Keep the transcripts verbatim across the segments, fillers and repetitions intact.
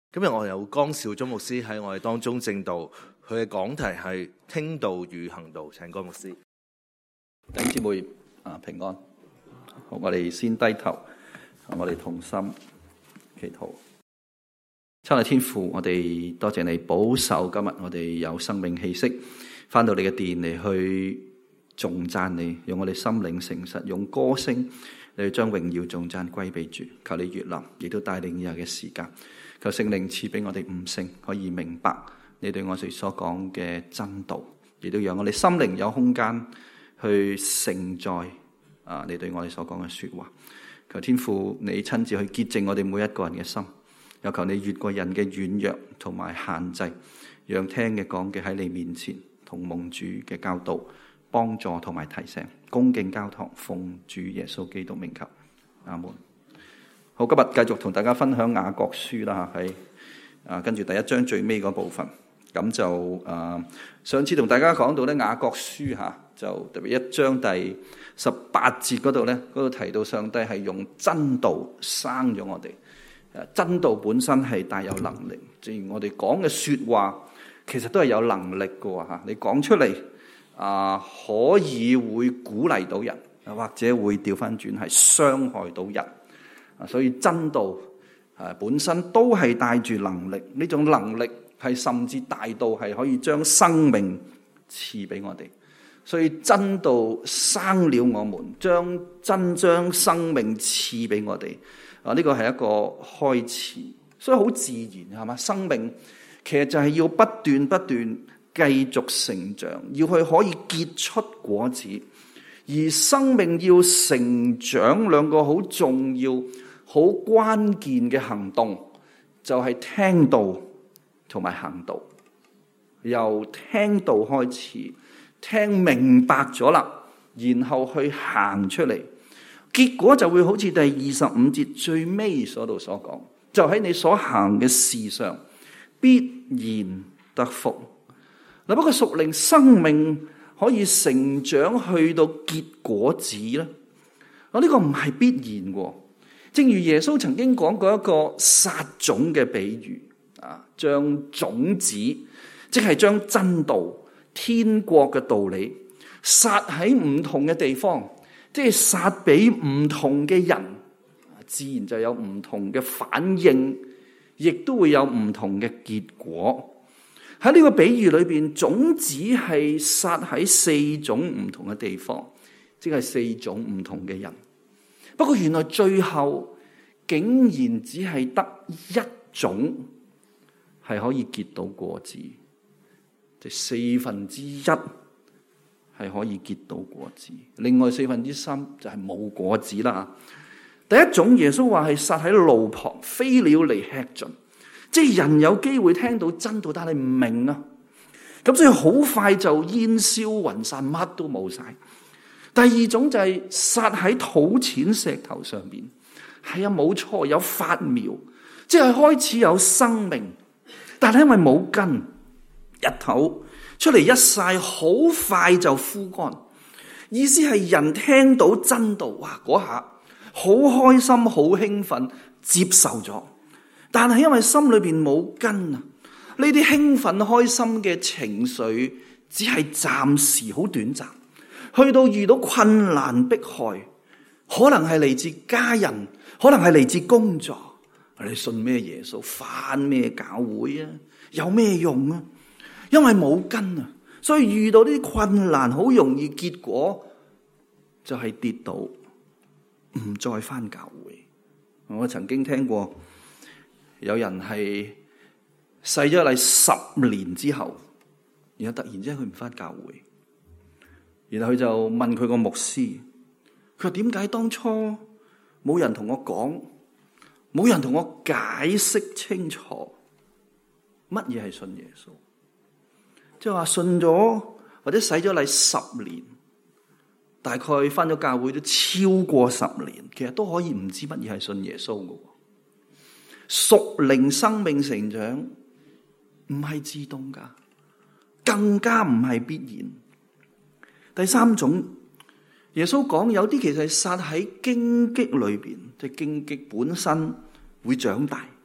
今日我有江少忠牧師喺我哋當中證道，佢嘅講題係聽道與行道，請江牧師。 弟兄姊妹啊，平安。好，我哋先低頭，我哋同心祈禱。親愛天父，我哋多謝你保守今日我哋有生命氣息，翻到你嘅殿嚟去頌讚你，用我哋心靈誠實，用歌聲嚟將榮耀頌讚歸俾主。求你悅納，亦都帶領以後嘅時間。求聖靈賜俾我哋悟性，可以明白你對我哋所講嘅真道，亦都讓我哋心靈有空間去承載啊你對我哋所講嘅說話。求天父你親自去潔淨我哋每一個人嘅心，又求你越過人嘅軟弱同埋限制，讓聽嘅講嘅喺你面前同蒙主嘅教導幫助同埋提醒，恭敬交託，奉主耶穌基督名求，阿門。好，今日繼續同大家分享雅各書啦，喺啊跟住第一章最尾嗰部分，咁就啊上次同大家講到咧雅各書吓，就特別一章第十八節嗰度咧，嗰度提到上帝係用真道生咗我哋，誒真道本身係帶有能力，正如我哋講嘅說話，其實都係有能力嘅吓，你講出嚟啊可以會鼓勵到人，或者會調翻轉係傷害到人。所以真道誒本身都係帶住能力，呢種能力係甚至大到係可以將生命賜俾我哋。所以真道生了我們，將真將生命賜俾我哋。啊，呢個係一個開始，所以好自然係嘛？生命其實就係要不斷不斷繼續成長，要去可以結出果子。而生命要成長，兩個好重要好關鍵嘅行動就係聽道同埋行道。由聽道開始，聽明白咗啦，然後去行出嚟，結果就會好似第二十五節最尾嗰度所講，就喺你所行嘅事上必然得福。嗱，不過屬靈生命可以成長去到結果子咧，啊呢個唔係必然嘅。正如耶穌曾經講過一個撒種嘅比喻，啊，將種子，即係將真道、天國嘅道理撒喺唔同嘅地方，即係撒俾唔同嘅人，自然就有唔同嘅反應，亦都會有唔同嘅結果。喺呢個比喻裏邊，種子係撒喺四種唔同嘅地方，即係四種唔同嘅人。不過原來最後竟然只係得一種係可以結到果子，即四分之一係可以結到果子，另外四分之三就係冇果子啦。第一種耶穌話係撒喺路旁，飛鳥嚟吃盡，即係人有機會聽到真道，但係唔明啊，咁所以好快就煙消雲散，乜都冇晒。第二種就係撒喺土淺石頭上邊，係啊，冇錯，有發苗，即係開始有生命，但係因為冇根，日頭出嚟一曬，好快就枯乾。意思係人聽到真道，哇，嗰下好開心，好興奮，接受咗，但係因為心裏邊冇根啊，呢啲興奮開心嘅情緒只係暫時，好短暫。去到遇到困難迫害，可能係嚟自家人，可能係嚟自工作，你信咩耶穌，返咩教會啊？有咩用啊？因為冇根啊，所以遇到呢啲困難，好容易結果就係跌倒，唔再返教會。我曾經聽過有人係洗咗禮十年之後，然後突然之間佢唔返教會。然後佢就問佢個牧師，佢話點解當初冇人同我講，冇人同我解釋清楚乜嘢係信耶穌？即係話信咗或者洗咗禮十年，大概返咗教會都超過十年，其實都可以唔知乜嘢係信耶穌嘅。屬靈生命成長唔係自動噶，更加唔係必然。第三種，耶穌講有啲其實係撒喺荊棘裏邊，即係荊棘本身會長大，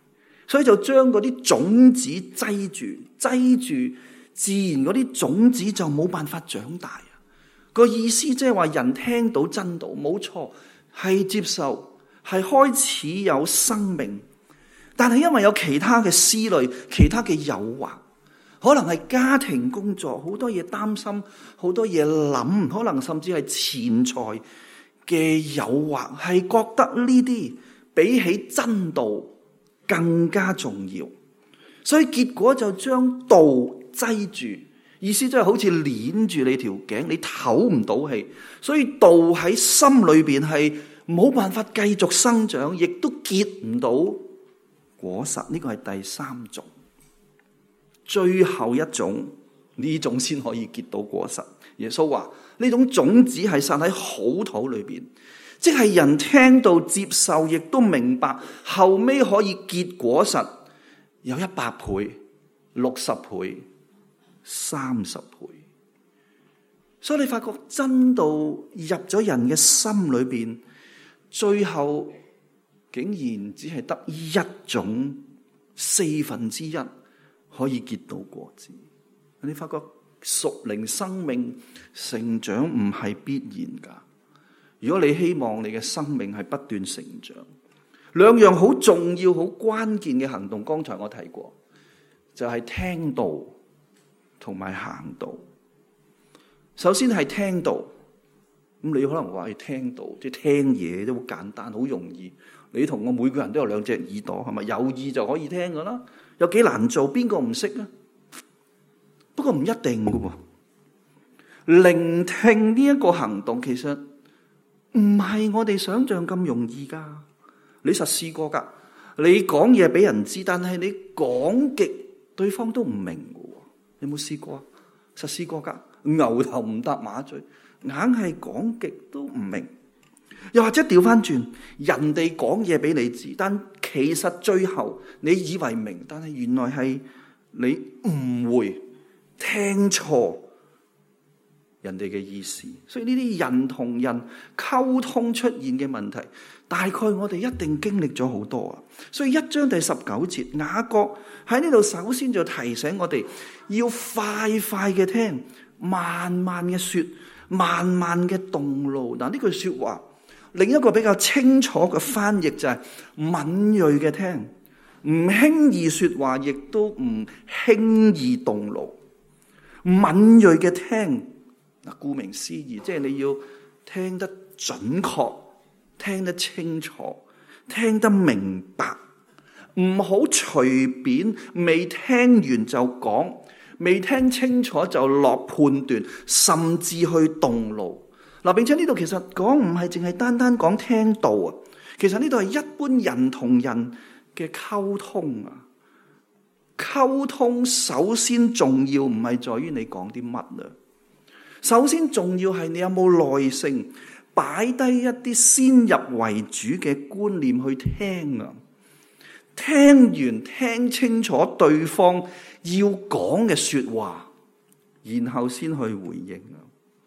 所以就將嗰啲種子擠住，擠住，自然嗰啲種子就冇辦法長大。個意思即係話人聽到真道，冇錯，係接受，係開始有生命，但係因為有其他嘅思慮，其他嘅誘惑，可能係家庭工作，好多嘢擔心，好多嘢諗，可能甚至係錢財嘅誘惑，係覺得呢啲比起真道更加重要，所以結果就將道擠住，意思即係好似鏈住你條頸，你唞唔到氣，所以道喺心裏邊係冇辦法繼續生長，亦都結唔到果實。呢個係第三種，最後一種，呢種先可以結到果實。耶穌話呢種種子係撒喺好土裏邊，即係人聽到接受，亦都明白，後尾可以結果實，有一百倍、六十倍、三十倍。所以你發覺真道入咗人嘅心裏邊，最後竟然只係得一種四分之一可以結到果子。你發覺屬靈生命成長唔係必然噶。如果你希望你嘅生命係不斷成長，兩樣好重要、好關鍵嘅行動，剛才我提過，就係聽道同埋行道。首先係聽道，咁你可能話係聽道，即係聽嘢都好簡單、好容易。你同我每個人都有兩隻耳朵，係咪？有耳就可以聽噶啦。有幾難做？邊個唔識啊？不過唔一定噶喎。聆聽呢一個行動，其實唔係我哋想象咁容易噶。你實試過噶？你講嘢俾人知，但係你講極對方都唔明噶。你有冇試過啊？實試過噶？牛頭唔搭馬嘴，硬係講極都唔明。又或者調翻轉，人哋講嘢俾你知，但其實最後你以為明，但係原來係你誤會、聽錯人哋嘅意思。所以呢啲人同人溝通出現嘅問題，大概我哋一定經歷咗好多啊。所以一章第十九節，雅各喺呢度首先就提醒我哋要快快嘅聽，慢慢嘅說，慢慢嘅動怒。嗱，呢句說話另一個比較清楚嘅翻譯就係敏銳嘅聽，唔輕易說話，亦都唔輕易動怒。敏銳嘅聽，嗱，顧名思義，即係你要聽得準確，聽得清楚，聽得明白，唔好隨便未聽完就講，未聽清楚就落判斷，甚至去動怒。嗱，並且呢度其實講唔係淨係單單講聽道啊，其實呢度係一般人同人嘅溝通啊。溝通首先重要唔係在於你講啲乜啊，首先重要係你有冇耐性，擺低一啲先入為主嘅觀念去聽啊。聽完聽清楚對方要講嘅說話，然後先去回應啊。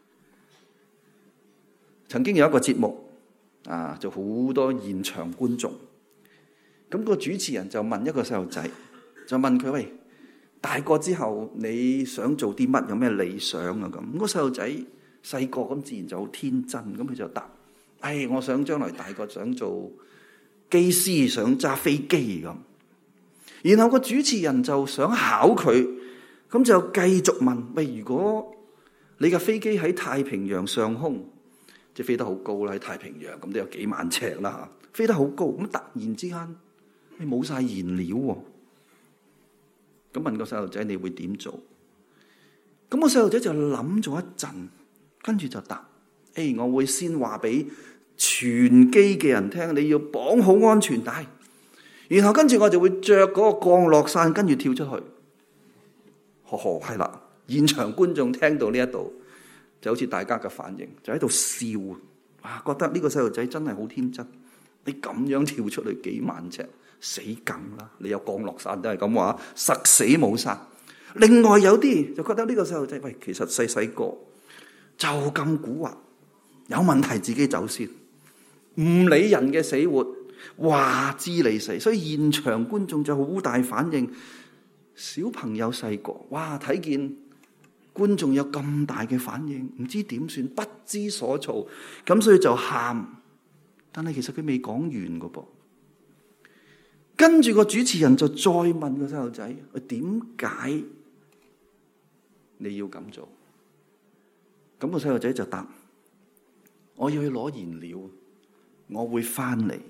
曾經有一個節目啊，就好多現場觀眾，咁個主持人就問一個細路仔，就問佢：喂，大個之後你想做啲乜？有咩理想啊？咁咁個細路仔細個咁自然就好天真，咁佢就答：唉，我想將來大個想做機師，想揸飛機咁。然後個主持人就想考佢，咁就繼續問：喂，如果你嘅飛機喺太平洋上空，即係飛得好高啦，喺太平洋咁都有幾萬尺啦，飛得好高，咁突然之間你冇晒燃料喎，咁問個細路仔你會點做？咁個細路仔就諗咗一陣，跟住就答：誒，我會先話俾全機嘅人聽，你要綁好安全帶，然後跟住我就會着嗰個降落傘，跟住跳出去。呵呵，係啦，現場觀眾聽到呢一度，就好似大家嘅反應，就喺度笑啊！覺得呢個細路仔真係好天真，你咁樣跳出去幾萬尺，死梗啦！你有降落傘都係咁話，實死冇殺。另外有啲就覺得呢個細路仔，喂，其實細細個就咁蠱惑，有問題自己走先，唔理人嘅死活， 話知你死，所以現場觀眾就好大反應。小朋友細個，哇，睇見觀眾有咁大嘅反應，唔知點算，不知所措，咁所以就喊。但係其實佢未講完噶噃。跟住個主持人就再問個細路仔：點解你要咁做？咁個細路仔就答：我要去攞燃料，我會翻嚟。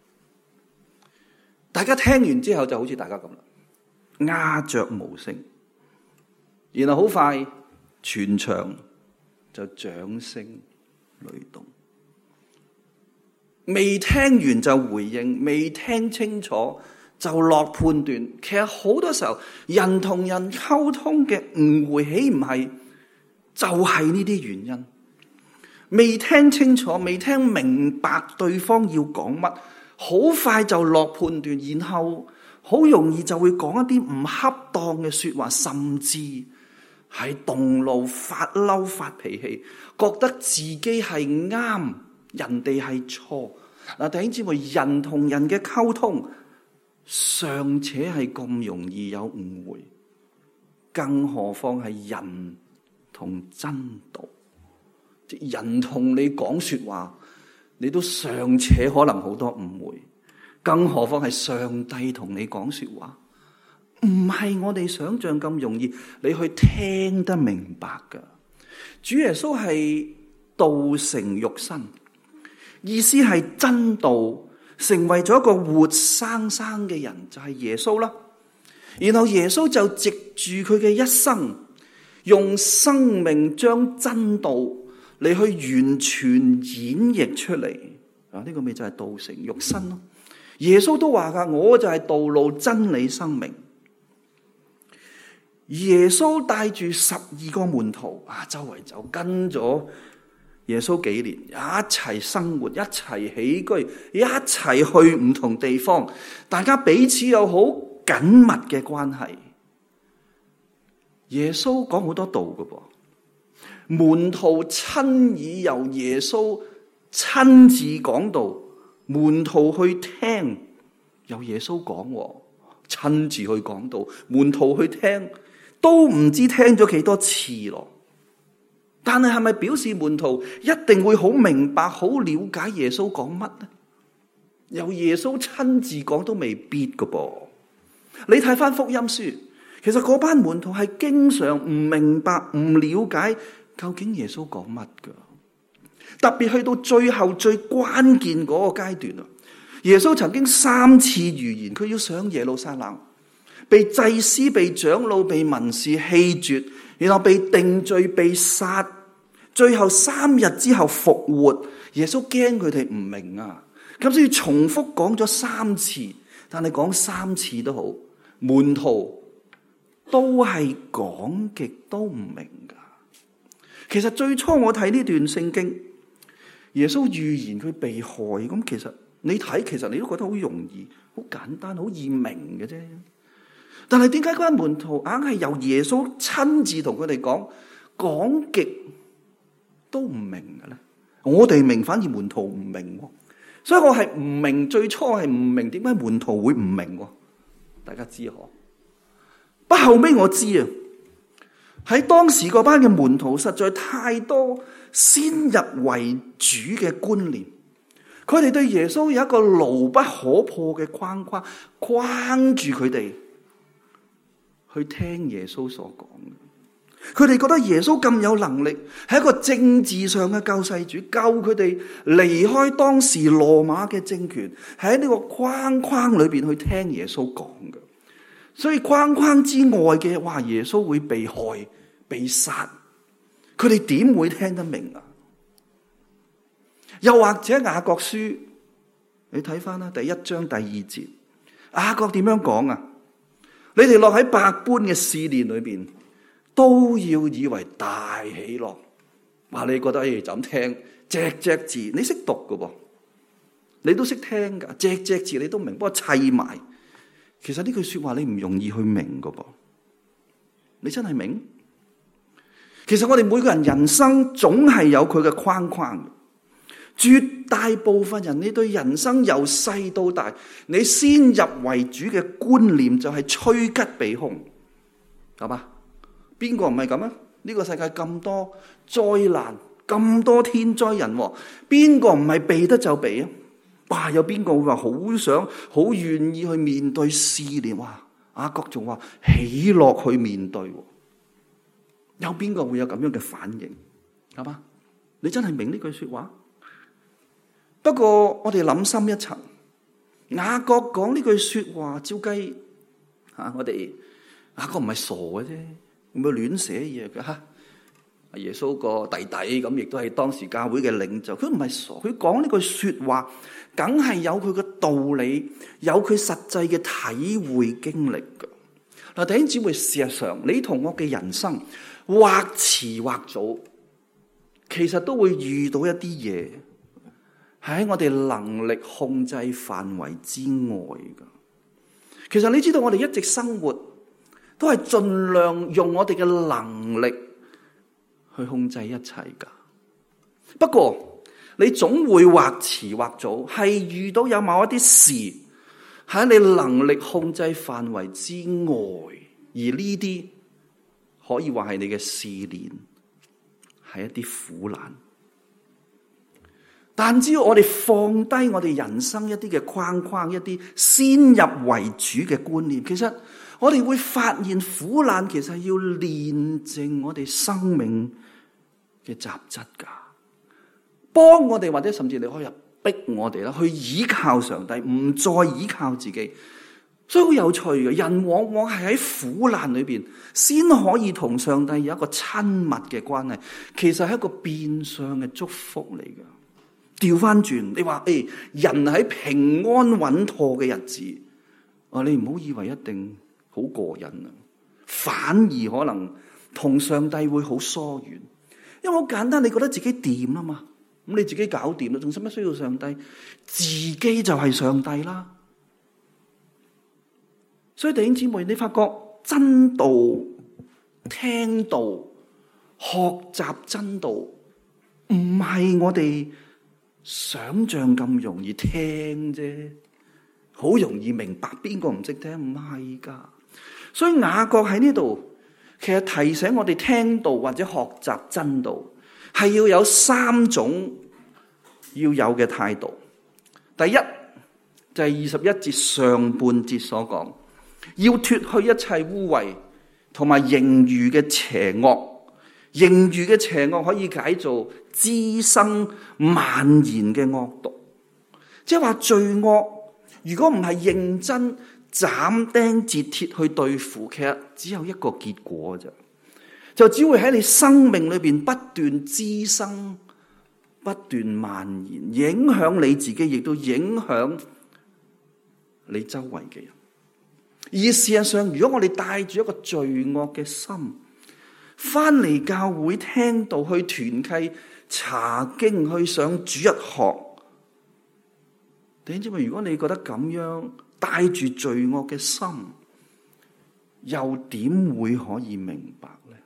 大家聽完之後就好似大家咁啦，鴉雀無聲。然後好快全場就掌聲雷動。未聽完就回應，未聽清楚就落判斷。其實好多時候人同人溝通嘅誤會，豈唔係就係呢啲原因？未聽清楚，未聽明白對方要講乜，好快就落判斷，然後好容易就會講一啲唔恰當嘅說話，甚至係動怒、發嬲、發脾氣，覺得自己係啱，人哋係錯。嗱，弟兄姊妹，人同人嘅溝通尚且係咁容易有誤會，更何況係人同真道。即人同你講說話，你都尚且可能好多誤會，更何況係上帝同你講說話，唔係我哋想象咁容易你去聽得明白噶。主耶穌係道成肉身，意思係真道成為咗一個活生生嘅人，就係耶穌啦。然後耶穌就藉住佢嘅一生，用生命將真道你去完全演繹出嚟。啊，呢個咪就係道成肉身咯。耶穌都話噶，我就係道路、真理、生命。耶穌帶住十二個門徒啊，周圍走，跟咗耶穌幾年，一齊生活，一齊起居，一齊去唔同地方，大家彼此有好緊密嘅關係。耶穌講好多道㗎噃，門徒親耳由耶穌親自講道，門徒去聽，由耶穌講，親自去講道，門徒去聽，都唔知聽咗幾多次咯。但係係咪表示門徒一定會好明白、好了解耶穌講乜呢？由耶穌親自講都未必㗎噃。你睇翻福音書，其實嗰班門徒係經常唔明白、唔了解究竟耶穌講乜㗎。特別去到最後最關鍵嗰個階段啊，耶穌曾經三次預言佢要上耶路撒冷，被祭司、被長老、被文士棄絕，然後被定罪、被殺，最後三日之後復活。耶穌驚佢哋唔明啊，咁所以重複講咗三次，但係講三次都好，門徒都係講極都唔明噶。其實最初我睇呢段聖經，耶穌預言佢被害，咁其實你睇，其實你都覺得好容易、好簡單、好易明嘅啫。但係點解嗰班門徒硬係由耶穌親自同佢哋講，講極都唔明嘅咧？我哋明，反而門徒唔明，所以我係唔明，最初係唔明點解門徒會唔明。大家知可？不過後尾我知啊，喺當時嗰班嘅門徒實在太多先入為主嘅觀念，佢哋對耶穌有一個牢不可破嘅框框，框住佢哋去聽耶穌所講嘅。佢哋覺得耶穌咁有能力，係一個政治上嘅救世主，救佢哋離開當時羅馬嘅政權，係喺呢個框框裏邊去聽耶穌講嘅。所以框框之外嘅，哇，耶穌會被害、被殺，佢哋點會聽得明啊？又或者雅各書，你睇翻啦，第一章第二節，雅各點樣講啊？你哋落喺百般嘅試煉裏邊，都要以為大喜樂。話你覺得誒就咁聽，隻隻字你識讀噶噃，你都識聽噶，隻隻字你都明，不過砌埋。其實呢句說話你唔容易去明噶噃，你真係明？其實我哋每個人人生總係有佢嘅框框， 絕大部分人，你對人生由細到大，你先入為主嘅觀念就係趨吉避凶，係嘛？邊個唔係咁啊？呢個世界咁多災難，咁多天災人禍，邊個唔係避得就避啊？哇！有邊個會話好想、好願意去面對試煉？哇！雅各仲話喜樂去面對，有邊個會有咁樣嘅反應？係嘛？你真係明呢句說話？不過我哋諗深一層，雅各講呢句說話，照計吓，我哋雅各唔係傻嘅啫，唔會亂寫嘢嘅吓。耶穌個弟弟咁，亦都係當時教會嘅領袖，佢唔係傻，佢講呢句說話，梗係有佢嘅道理，有佢實際嘅體會經歷嘅。嗱，弟兄姊妹，事實上，你同我嘅人生，或遲或早，其實都會遇到一啲嘢，係喺我哋能力控制範圍之外嘅。其實你知道，我哋一直生活都係盡量用我哋嘅能力去控制一切噶。不過你總會或遲或早係遇到有某一啲事喺你能力控制範圍之外，而呢啲可以話係你嘅試煉，係一啲苦難。但只要我哋放低我哋人生一啲嘅框框，一啲先入為主嘅觀念，其實我哋會發現苦難其實係要煉淨我哋生命嘅雜質噶，幫我哋或者甚至你可以逼我哋啦，去依靠上帝，唔再依靠自己。所以好有趣嘅，人往往係喺苦難裏邊先可以同上帝有一個親密嘅關係，其實係一個變相嘅祝福嚟噶。調翻轉，你話誒、哎，人喺平安穩妥嘅日子，啊，你唔好以為一定好過癮啊，反而可能同上帝會好疏遠。因為好簡單，你覺得自己掂啊嘛，咁你自己搞掂啦，仲使乜需要上帝？自己就係上帝啦。所以弟兄姊妹，你發覺真道、聽道、學習真道，唔係我哋想象咁容易聽啫，好容易明白。邊個唔識聽？唔係噶。所以雅各喺呢度，其實提醒我哋聽道或者學習真道，係要有三種要有嘅態度。第一就係二十一節上半節所講，要脫去一切污穢同埋盈餘嘅邪惡。盈餘嘅邪惡可以解做滋生蔓延嘅惡毒，即係話罪惡如果唔係認真斬釘截鐵去對付，其實只有一個結果啫，就只會喺你生命裏邊不斷滋生、不斷蔓延，影響你自己，亦都影響你周圍嘅人。而事實上，如果我哋帶住一個罪惡嘅心翻嚟教會聽道，去團契查經，去上主日學，弟兄姊妹，如果你覺得咁樣帶住罪惡嘅心，又點會可以明白呢？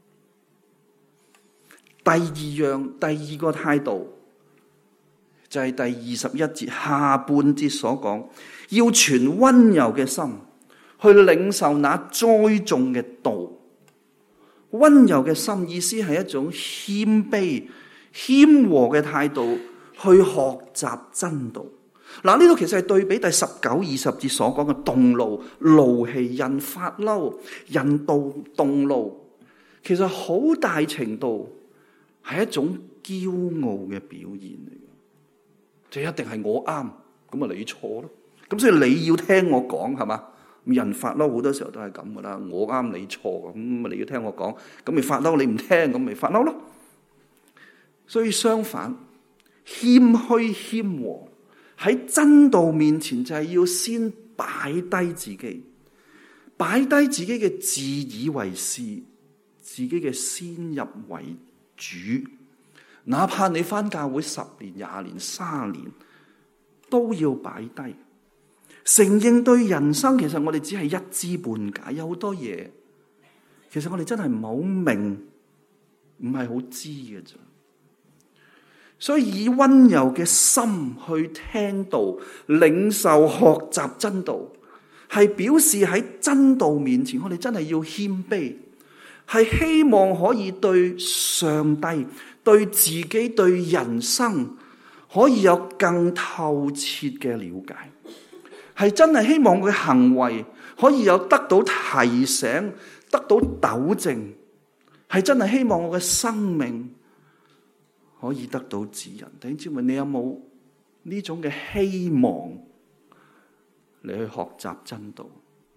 第二樣，第二個態度就係第二十一節下半節所講，要存溫柔嘅心去領受那栽種嘅道。溫柔嘅心意思係一種謙卑、謙和嘅態度去學習真道。嗱，呢度其實係對比第十九、二十節所講嘅動怒、怒氣、人發嬲、人道動怒，其實好大程度係一種驕傲嘅表現嚟嘅。就一定係我啱，咁啊你錯咯。咁所以你要聽我講，係嘛？人發嬲好多時候都係咁噶啦，我啱你錯，咁你要聽我講，咁咪發嬲，你唔聽咁咪發嬲咯。所以相反，謙虛謙和喺真道面前就係要先擺低自己，擺低自己嘅自以為是，自己嘅先入為主。哪怕你返教會十年、廿年、三年，都要擺低。承認對人生，其實我哋只係一知半解，有好多嘢，其實我哋真係唔好明，唔係好知嘅啫。 所以以溫柔嘅心去聽道、領受、學習真道，係表示喺真道面前，我哋真係要謙卑，係希望可以對上帝、對自己、對人生可以有更透徹嘅了解，係真係希望佢行為可以有得到提醒、得到糾正，係真係希望我嘅生命可以得到指引。弟兄姊妹，你有冇呢種嘅希望嚟去學習真道？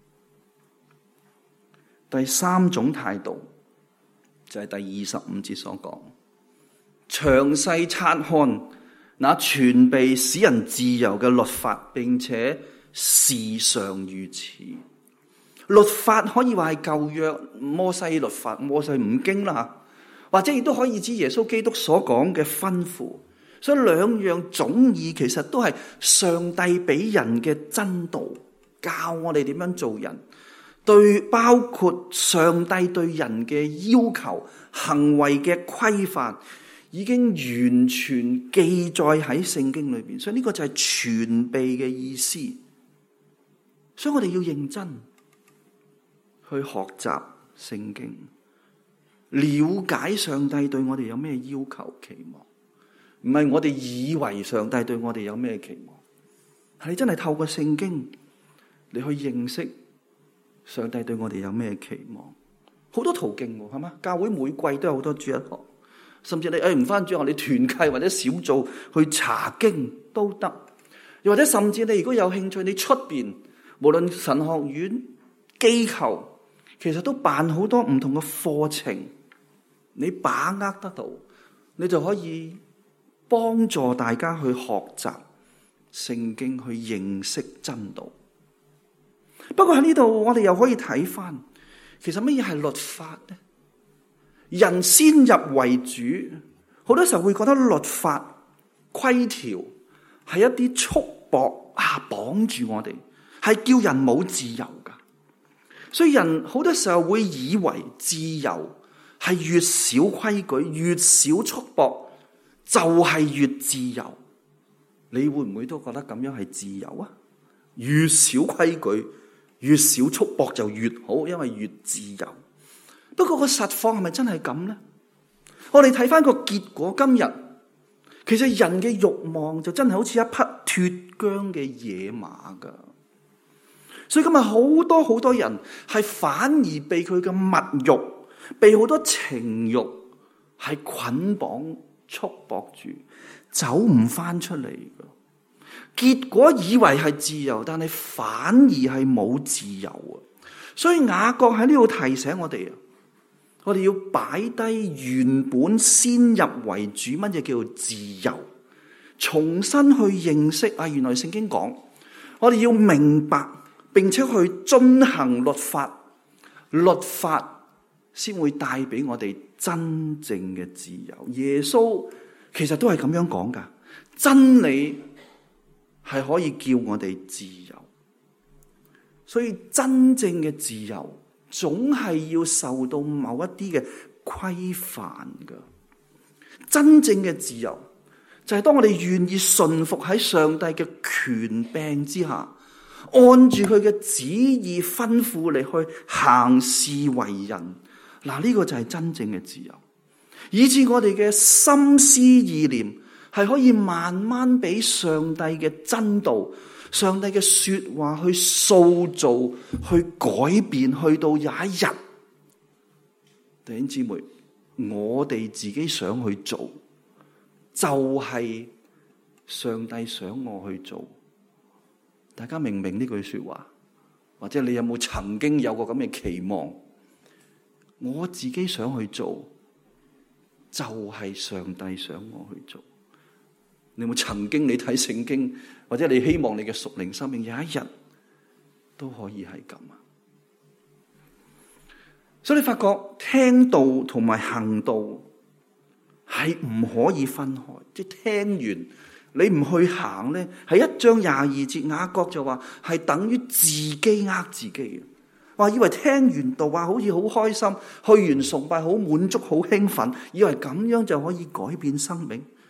第三種態度就係第二十五節所講，詳細察看那全備使人自由嘅律法，並且時常如此。律法可以話係舊約摩西律法、摩西五經啦，或者亦都可以指耶穌基督所講嘅吩咐。所以兩樣總意其實都係上帝俾人嘅真道，教我哋點樣做人，對包括上帝對人嘅要求、行為嘅規範，已經完全記載喺聖經裏邊。所以呢個就係全備嘅意思。所以我哋要認真去學習聖經，了解上帝對我哋有咩要求期望，唔係我哋以為上帝對我哋有咩期望，係你真係透過聖經你去認識上帝對我哋有咩期望。好多途徑係嘛？教會每季都有好多主日學，甚至你誒唔返主日學，你團契或者小組去查經都得。又或者甚至你如果有興趣，你出邊無論神學院機構，其實都辦好多唔同嘅課程，你把握得到，你就可以幫助大家去學習聖經，去認識真道。不過喺呢度，我哋又可以睇返，其實乜嘢係律法呢？人先入為主，好多時候會覺得律法規條係一啲束縛啊，綁住我哋，係叫人冇自由噶。所以人好多時候會以為自由係越少規矩、越少束縛就係越自由。你會唔會都覺得咁樣係自由啊？越少規矩、越少束縛就越好，因為越自由。不過個實況係咪真係咁呢？我哋睇翻個結果，今日其實人嘅慾望就真係好似一匹脫韁嘅野馬噶。所以今日好多好多人係反而被佢嘅物慾、被好多情慾係捆綁束縛住，走唔翻出嚟噶。結果以為係自由，但係反而係冇自由啊！所以雅各喺呢度提醒我哋啊，我哋要擺低原本先入為主乜嘢叫做自由，重新去認識啊！原來聖經講，我哋要明白並且去遵行律法，律法先會帶俾我哋真正嘅自由。耶穌其實都係咁樣講噶，真理係可以叫我哋自由。所以真正嘅自由總係要受到某一啲嘅規範噶。真正嘅自由就係當我哋願意順服喺上帝嘅權柄之下，按住佢嘅旨意吩咐你去行事為人。嗱，呢個就係真正嘅自由，以致我哋嘅心思意念係可以慢慢俾上帝嘅真道、上帝嘅說話去塑造、去改變，去到有一日，弟兄姊妹，我哋自己想去做，就係上帝想我去做。大家明唔明呢句說話？或者你有冇曾經有過咁嘅期望？我自己想去做，就係上帝想我去做。你有冇曾經你睇聖經，或者你希望你嘅屬靈生命有一日都可以係咁啊？所以你發覺聽道同埋行道係唔可以分開，即係聽完你唔去行咧，係一章廿二節雅各就話係等於自己呃自己嘅。話以為聽完道話好似好開心，去完崇拜好滿足好興奮，以為咁樣就可以改變生命。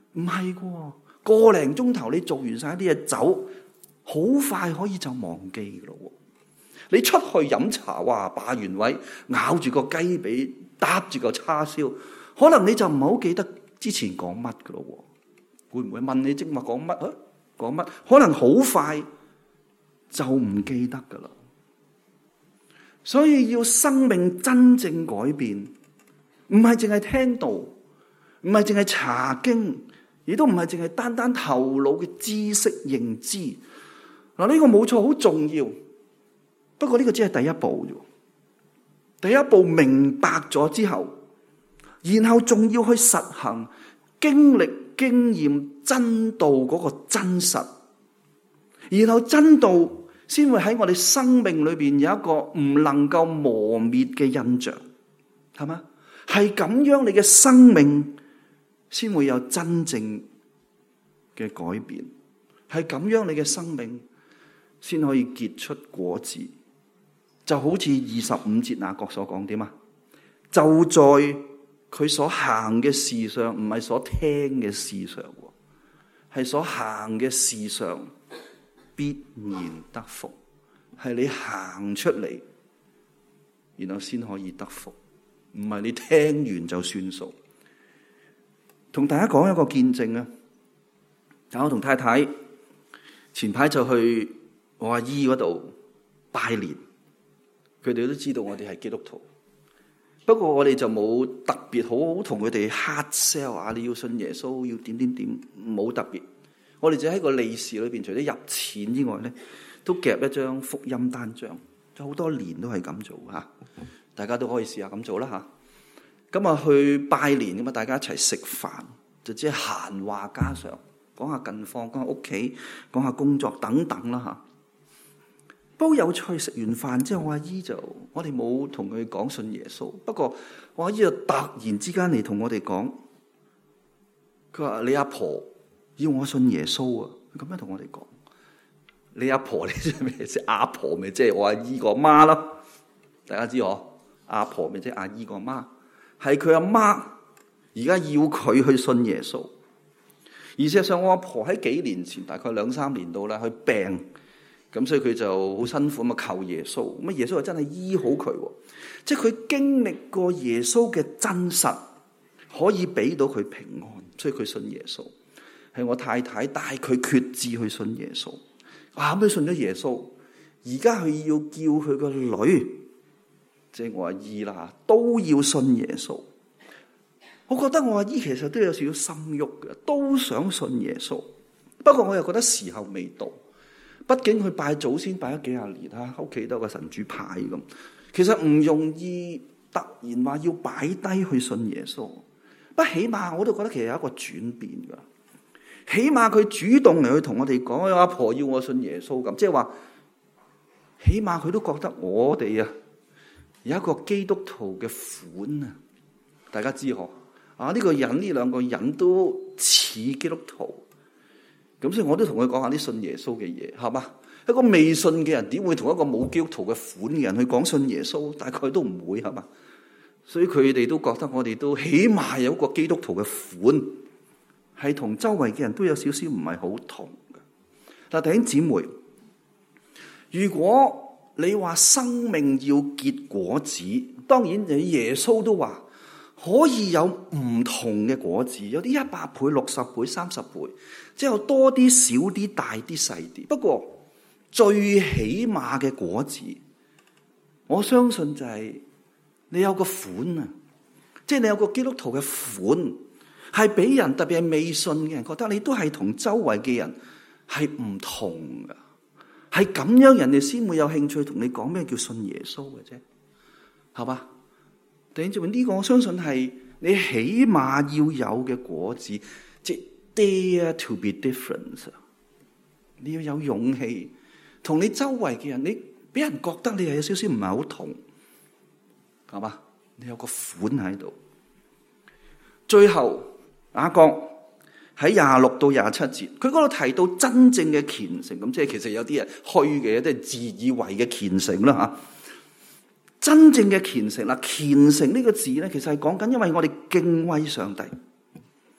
唔係喎，個零鐘頭你做完晒啲嘢走，好快可以就忘記噶咯。你出去飲茶，哇，霸完位，咬住個雞髀，搭住個叉燒，可能你就唔係好記得之前講乜噶咯。會唔會問你即係話講乜啊？講乜？可能好快就唔記得噶啦。所以要生命真正改變，唔係淨係聽道，唔係淨係查經，亦都唔係淨係單單頭腦嘅知識認知。嗱，呢個冇錯，好重要。不過呢個只係第一步啫。第一步明白咗之後，然後仲要去實行、經歷、經驗真道嗰個真實，然後真道先會喺我哋生命裏邊有一個唔能夠磨滅嘅印象，係嘛？係咁樣，你嘅生命先會有真正嘅改變。係咁樣，你嘅生命先可以結出果子。就好似二十五節雅各所講點啊？就在佢所行嘅事上，唔係所聽嘅事上，係所行嘅事上必然得福。係你行出嚟，然後先可以得福，唔係你聽完就算數。同大家講一個見證啊！我同太太前排就去我阿姨嗰度拜年。佢哋都知道我哋係基督徒，不過我哋就冇特別好好同佢哋 hard sell 啊！你要信耶穌，要點點點，冇特別。我哋就喺個利是裏邊，除咗入錢之外咧，都夾一張福音單張，就好多年都係咁做吓。大家都可以試下咁做啦吓。咁啊去拜年咁啊，大家一齊食飯，就即係閒話家常，講下近況，講下屋企，講下工作等等啦吓。都有趣，食完飯之後，我阿姨就我哋冇同佢講信耶穌。不過我阿姨就突然之間嚟同我哋講，佢話你阿婆要我信耶穌啊！佢咁樣同我哋講，你阿婆你知咩？即係阿婆咪即係我阿姨個媽咯。大家知我阿婆咪即係阿姨個媽，係佢阿媽而家要佢去信耶穌。而事實上，我阿婆喺幾年前，大概兩三年到啦，佢病。咁所以佢就好辛苦咁啊求耶穌，咁啊耶穌又真係醫好佢，即係佢經歷過耶穌嘅真實，可以俾到佢平安，所以佢信耶穌。係我太太帶佢決志去信耶穌，啊咁佢信咗耶穌，而家佢要叫佢個女，即係我阿姨啦，都要信耶穌。我覺得我阿姨其實都有少少心喐嘅，都想信耶穌，不過我又覺得時候未到。畢竟佢拜祖先拜咗幾廿年啦，屋企都有個神主牌咁，其實唔容易突然話要擺低去信耶穌。不過起碼我都覺得其實有一個轉變噶，起碼佢主動嚟去同我哋講，阿婆要我信耶穌咁，即係話起碼佢都覺得我哋啊有一個基督徒嘅款啊。大家知嗬啊？呢個人呢兩個人都似基督徒。咁所以我都同佢講下啲信耶穌嘅嘢，係嘛？一個未信嘅人點會同一個冇基督徒嘅款嘅人去講信耶穌？大概都唔會，係嘛？所以佢哋都覺得我哋都起碼有一個基督徒嘅款，係同周圍嘅人都有少少唔係好同嘅。但弟兄姊妹，如果你話生命要結果子，當然你耶穌都話可以有唔同嘅果子，有啲一百倍、六十倍、三十倍，即係有多啲、少啲、大啲、細啲。不過最起碼嘅果子，我相信就係你有個款啊，即係你有個基督徒嘅款，係俾人特別係未信嘅人覺得你都係同周圍嘅人係唔同噶，係咁樣人哋先會有興趣同你講咩叫信耶穌嘅啫，係嘛？弟兄姊妹，呢個我相信係你起碼要有嘅果子，即係 dare to be different。你要有勇氣，同你周圍嘅人，你俾人覺得你係有少少唔係好同，係嘛？你有個款喺度。最後雅各喺廿六到廿七節，佢嗰度提到真正嘅虔誠，咁即係其實有啲人虛嘅，有啲係自以為嘅虔誠啦吓。真正嘅虔誠啦，虔誠呢個字咧，其實係講緊，因為我哋敬畏上帝，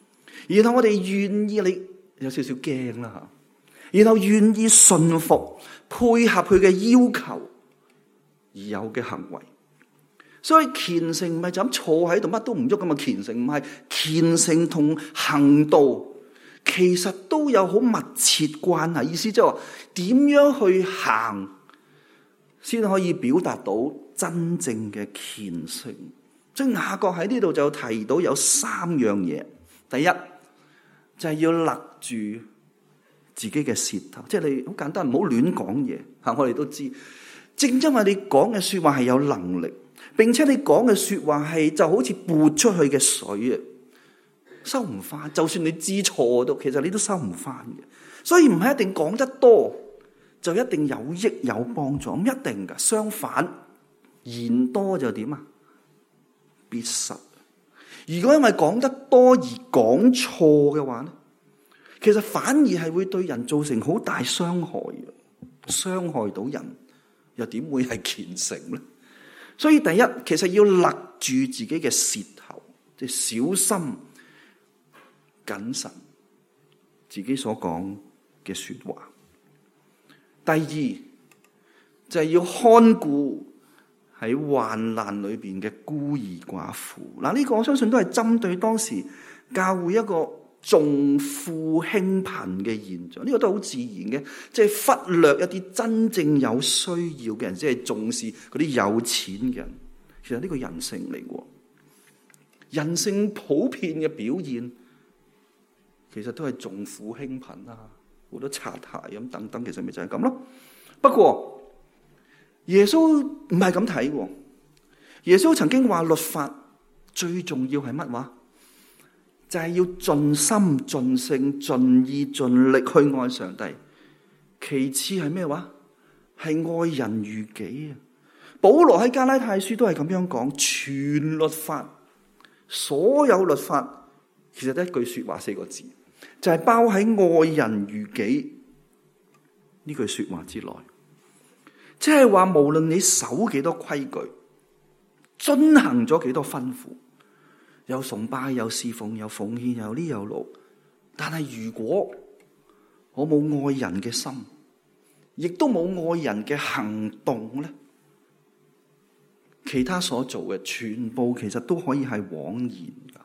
然後我哋願意，你有少少驚啦吓，然後願意順服配合佢嘅要求而有嘅行為。所以虔誠唔係就咁坐喺度乜都唔喐咁嘅虔誠，唔係，虔誠同行道其實都有好密切關係。意思即係話點樣去行先可以表達到真正嘅虔誠。所以雅各喺呢度就提到有三樣嘢。第一就係要勒住自己嘅舌頭，即係你好簡單，唔好亂講嘢吓。我哋都知，正因為你講嘅說話係有能力，並且你講嘅說話係就好似潑出去嘅水啊，收唔翻。就算你知錯都，其實你都收唔翻嘅。所以唔係一定講得多就一定有益有幫助，唔一定噶。相反，言多就點啊？必失。如果因為講得多而講錯嘅話咧，其實反而係會對人造成好大傷害嘅，傷害到人，又點會係虔誠咧？所以第一，其實要勒住自己嘅舌頭，即係小心謹慎自己所講嘅說話。第二就係要看顧喺患難裏邊嘅孤兒寡婦。嗱，呢個我相信都係針對當時教會一個重富輕貧嘅現象。呢個都好自然嘅，即係忽略一啲真正有需要嘅人，即係重視嗰啲有錢嘅人。其實呢個人性嚟嘅，人性普遍嘅表現，其實都係重富輕貧啊，好多擦鞋咁等等，其實咪就係咁咯。不過耶穌唔係咁睇喎。耶穌曾經話律法最重要係乜話？就係要盡心盡性盡意盡力去愛上帝。其次係咩話？係愛人如己啊！保羅喺加拉太書都係咁樣講，全律法，所有律法其實得一句說話，四個字，就係包喺愛人如己呢句說話之內。即係話，無論你守幾多規矩，遵行咗幾多吩咐，有崇拜，有侍奉，有奉獻，有呢有路，但係如果我冇愛人嘅心，亦都冇愛人嘅行動咧，其他所做嘅全部其實都可以係枉然噶。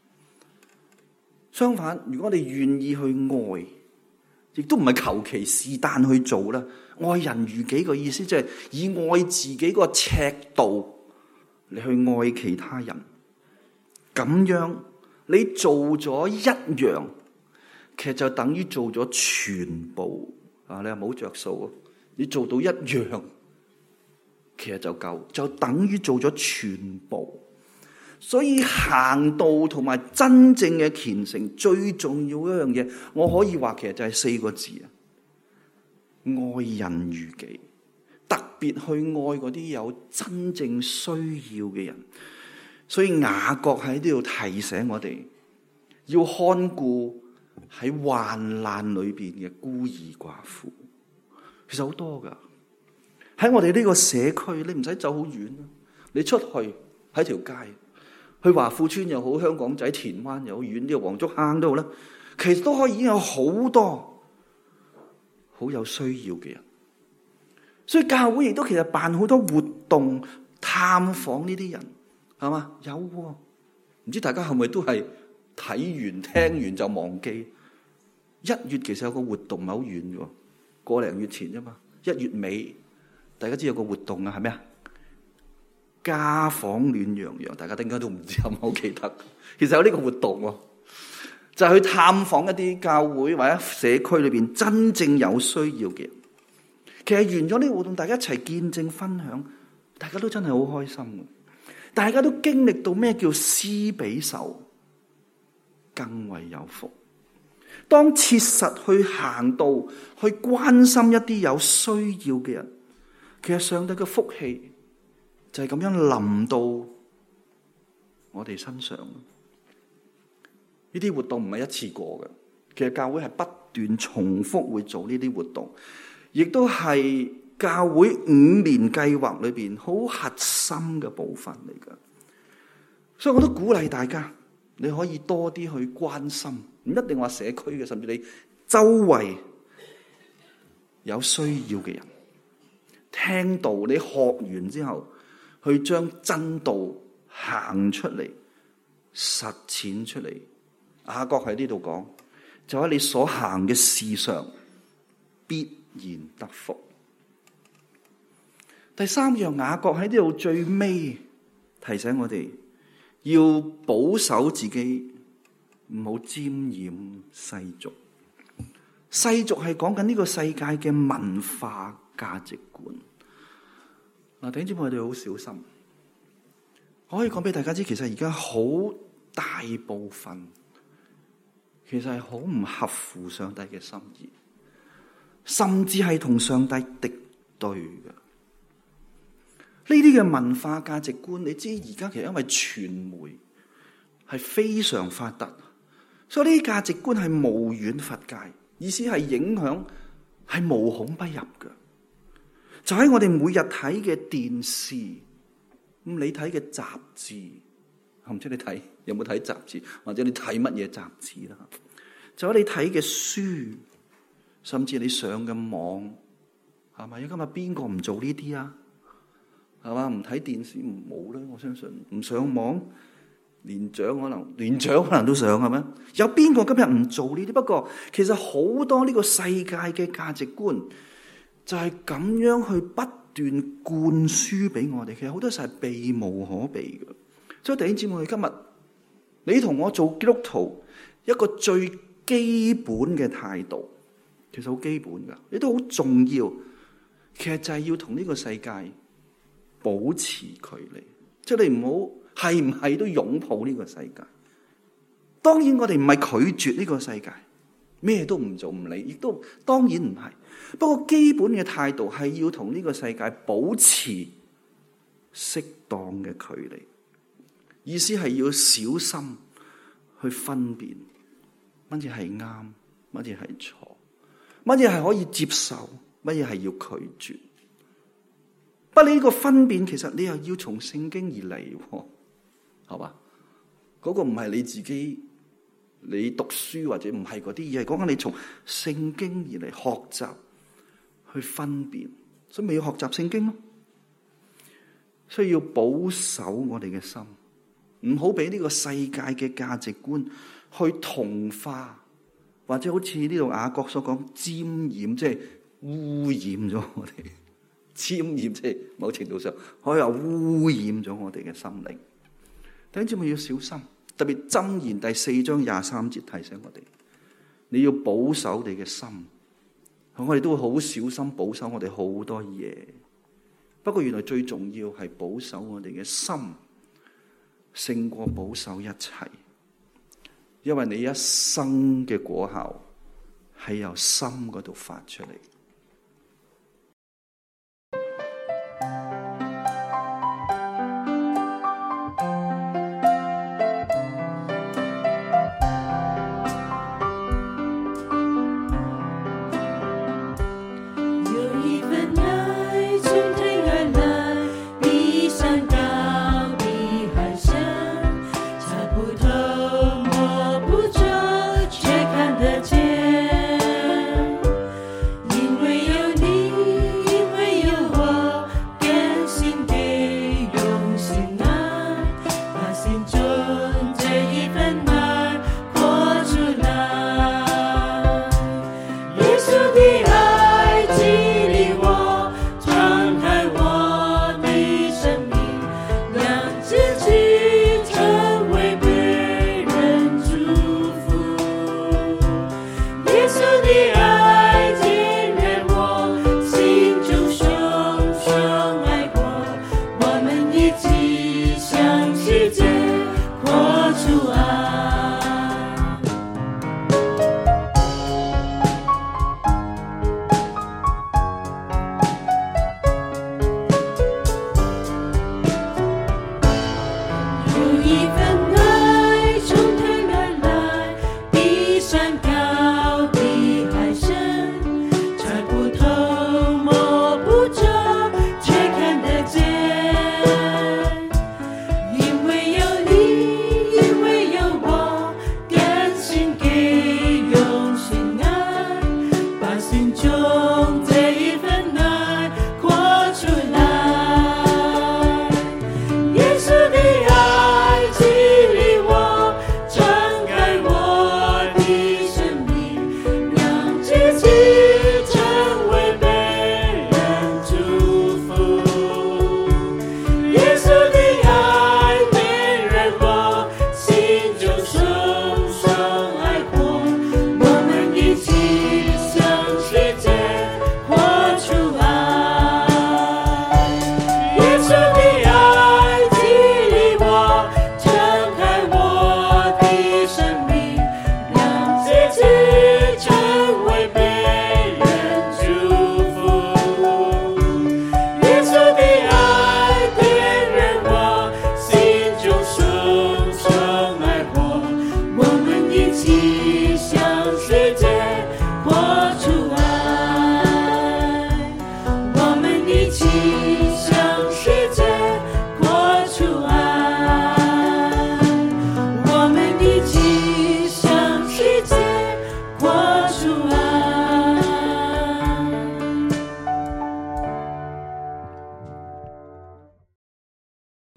相反，如果我哋願意去愛，亦都唔係求其是但去做啦。愛人如己嘅意思，即係以愛自己個尺度嚟去愛其他人。咁樣你做咗一樣，其實就等於做咗全部啊！你又冇着數啊！你做到一樣，其實就夠，就等於做咗全部。所以行道同埋真正嘅虔誠，最重要一樣嘢，我可以話其實就係四個字啊：愛人如己。特別去愛嗰啲有真正需要嘅人。所以雅各喺呢度提醒我哋，要看顧喺患難裏邊嘅孤兒寡婦。其實好多噶，喺我哋呢個社區，你唔使走好遠，你出去喺條街，去華富村又好，香港仔田灣又好，遠啲黃竹坑都好啦，其實都可以已經有好多好有需要嘅人。所以教會亦都其實辦好多活動探訪呢啲人，係嘛？有喎、啊，唔知大家係咪都係睇完聽完就忘記？一月其實有個活動唔係好遠嘅，個零月前啫嘛。一月尾大家知有個活動啊，係咩啊？家訪暖洋洋，大家應該都唔知，有冇好記得？其實有呢個活動喎，就係去探訪一啲教會或者社區裏邊真正有需要嘅人。其實完咗呢個活動，大家一齊見證分享，大家都真係好開心。大家都經歷到咩叫施比受更為有福。當切實去行道，去關心一啲有需要嘅人，其實上帝嘅福氣就係咁樣臨到我哋身上。呢啲活動唔係一次過嘅，其實教會係不斷重複會做呢啲活動，亦都係教會五年計劃裏邊好核心嘅部分嚟㗎。所以我都鼓勵大家，你可以多啲去關心唔一定話社區嘅，甚至你周圍有需要嘅人聽道，你學完之後去將真道行出嚟，實踐出嚟。雅各喺呢度講，就喺你所行嘅事上必然得福。第三樣，雅各喺呢度最尾提醒我哋要保守自己，唔好沾染世俗。世俗係講緊呢個世界嘅文化價值觀。嗱，弟兄姊妹，我哋好小心。我可以講俾大家知，其實而家好大部分其實係好唔合乎上帝嘅心意，甚至係同上帝敵對嘅。呢啲嘅文化價值觀，你知而家其實因為傳媒係非常發達，所以呢啲價值觀係無遠弗屆，意思係影響係無孔不入嘅。就喺我哋每日睇嘅電視，咁你睇嘅雜誌，唔知你睇有冇睇雜誌，或者你睇乜嘢雜誌啦？就喺你睇嘅書，甚至你上嘅網，係咪？今日邊個唔做呢啲啊？係嘛？唔睇電視唔冇啦，我相信唔上網，連長可能連長可能都上，係咪？有邊個今日唔做呢啲？不過其實好多呢個世界嘅價值觀就係咁樣去不斷灌輸俾我哋。其實好多時係避無可避嘅。所以弟兄姊妹，今日你同我做基督徒一個最基本嘅態度，其實好基本噶，亦都好重要。其實就係要同呢個世界保持距離，即係你唔好係唔係都擁抱呢個世界。當然我哋唔係拒絕呢個世界，咩都唔做唔理，亦都當然唔係。不過基本嘅態度係要同呢個世界保持適當嘅距離，意思係要小心去分辨乜嘢係啱，乜嘢係錯，乜嘢係可以接受，乜嘢係要拒絕。不過呢個分辨，其實你又要從聖經而嚟，係嘛？嗰個唔係你自己，你讀書或者唔係嗰啲，而係講緊你從聖經而嚟學習去分辨，所以咪要學習聖經咯。需要保守我哋嘅心，唔好俾呢個世界嘅價值觀去同化，或者好似呢度雅各所講沾染，即係污染咗我哋。沾染即係某程度上可以話污染咗我哋嘅心靈。弟兄姊妹要小心，特別箴言第四章廿三節提醒我哋，你要保守你嘅心。我哋都會好小心保守我哋好多嘢，不過原來最重要係保守我哋嘅心，勝過保守一切。因為你一生嘅果效係由心嗰度發出嚟。 因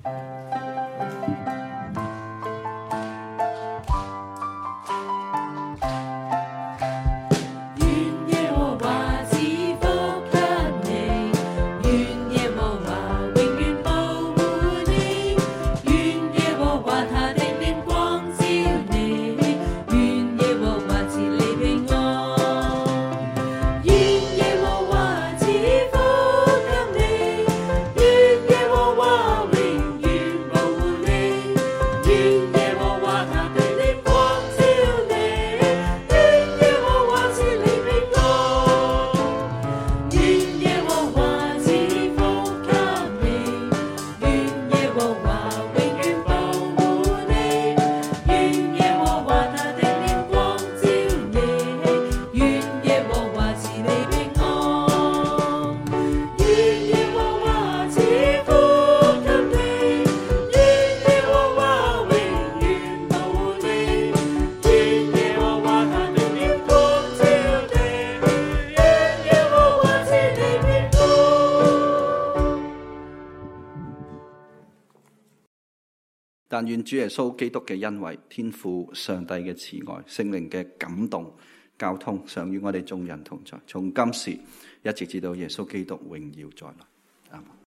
但願主耶穌基督嘅恩惠、天父上帝嘅慈愛、聖靈嘅感動、交通，常與我哋眾人同在，從今時一直至到耶穌基督榮耀再來。阿們。